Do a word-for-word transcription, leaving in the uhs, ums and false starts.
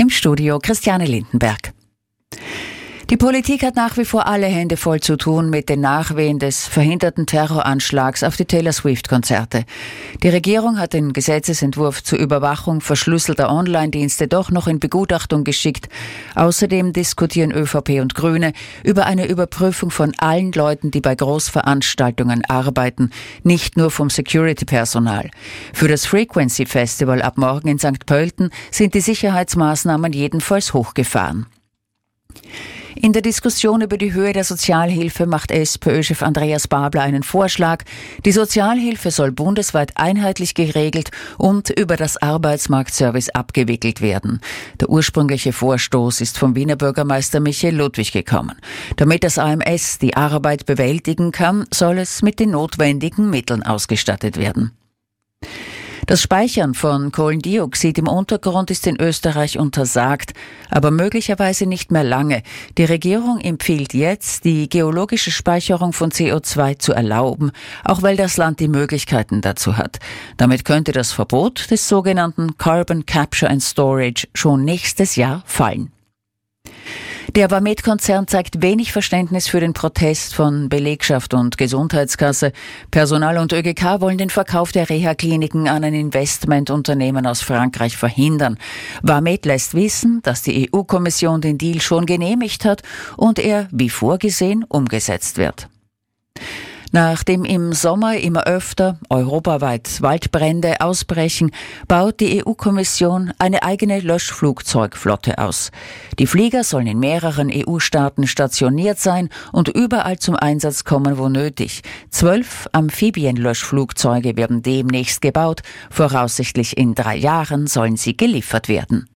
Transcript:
Im Studio Christiane Lindenberg. Die Politik hat nach wie vor alle Hände voll zu tun mit den Nachwehen des verhinderten Terroranschlags auf die Taylor Swift-Konzerte. Die Regierung hat den Gesetzesentwurf zur Überwachung verschlüsselter Online-Dienste doch noch in Begutachtung geschickt. Außerdem diskutieren ÖVP und Grüne über eine Überprüfung von allen Leuten, die bei Großveranstaltungen arbeiten, nicht nur vom Security-Personal. Für das Frequency Festival ab morgen in Sankt Pölten sind die Sicherheitsmaßnahmen jedenfalls hochgefahren. In der Diskussion über die Höhe der Sozialhilfe macht SPÖ-Chef Andreas Babler einen Vorschlag. Die Sozialhilfe soll bundesweit einheitlich geregelt und über das Arbeitsmarktservice abgewickelt werden. Der ursprüngliche Vorstoß ist vom Wiener Bürgermeister Michael Ludwig gekommen. Damit das A M S die Arbeit bewältigen kann, soll es mit den notwendigen Mitteln ausgestattet werden. Das Speichern von Kohlendioxid im Untergrund ist in Österreich untersagt, aber möglicherweise nicht mehr lange. Die Regierung empfiehlt jetzt, die geologische Speicherung von C O zwei zu erlauben, auch weil das Land die Möglichkeiten dazu hat. Damit könnte das Verbot des sogenannten Carbon Capture and Storage schon nächstes Jahr fallen. Der Vamed-Konzern zeigt wenig Verständnis für den Protest von Belegschaft und Gesundheitskasse. Personal und ÖGK wollen den Verkauf der Reha-Kliniken an ein Investmentunternehmen aus Frankreich verhindern. Vamed lässt wissen, dass die E U-Kommission den Deal schon genehmigt hat und er, wie vorgesehen, umgesetzt wird. Nachdem im Sommer immer öfter europaweit Waldbrände ausbrechen, baut die E U-Kommission eine eigene Löschflugzeugflotte aus. Die Flieger sollen in mehreren E U-Staaten stationiert sein und überall zum Einsatz kommen, wo nötig. Zwölf Amphibienlöschflugzeuge werden demnächst gebaut. Voraussichtlich in drei Jahren sollen sie geliefert werden.